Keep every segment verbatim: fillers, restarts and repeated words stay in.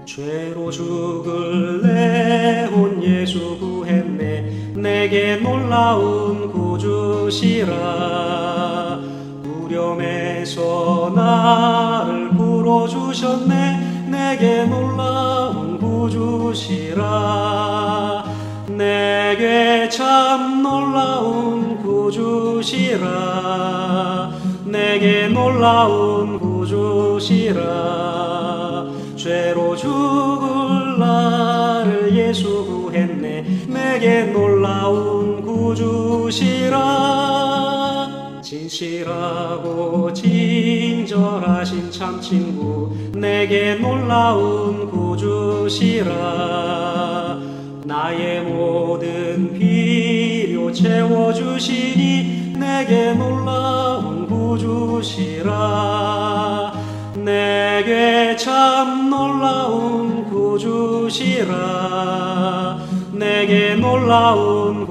죄로 죽을 내 혼 예수 구했네. 내게 놀라운 구주시라. 두려움에서 나를 풀어주셨네. 내게 놀라운 구주시라. 내게 참 놀라운 구주시라. 내게 놀라운 구주시라. 죄로 죽을 나를 예수 구했네. 내게 놀라운 구주시라. 진실하고 친절하신 참 친구, 내게 놀라운 구주시라. 나의 모든 필요 채워주시니 내게 놀라운 구주시라. 내게 참 놀라운 구주시라. 내게 놀라운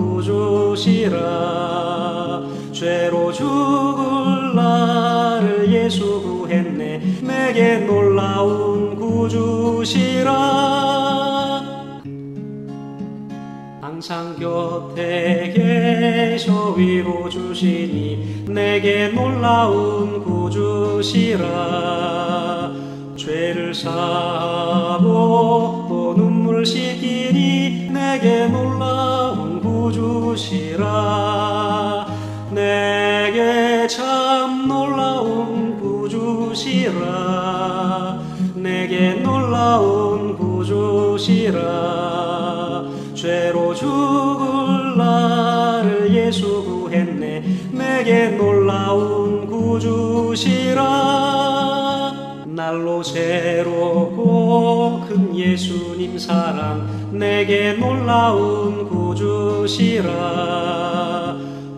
구주시라. 죄로 죽을 나를 예수 구했네. 내게 놀라운 구주시라. 항상 곁에 계셔 위로 주시니 내게 놀라운 구주시라. 죄를 사하고 또 눈물 씻기니 내게 놀라운 구주시라. 내게 참 놀라운 구주시라. 내게 놀라운 구주시라. 죄로 죽을 나를 예수 구했네. 내게 놀라운 구주시라. 날로 새롭고 큰 예수님 사랑, 내게 놀라운 구주시라.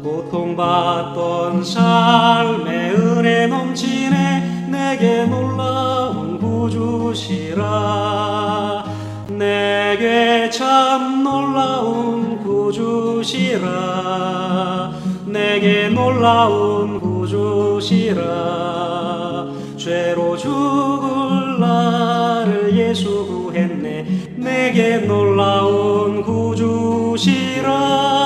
고통받던 삶에 은혜 넘치네. 내게 놀라운 구주시라. 내게 참 놀라운 구주시라. 내게 놀라운 구주시라. 죄로 죽을 나를 예수 구했네. 내게 놀라운 구주시라.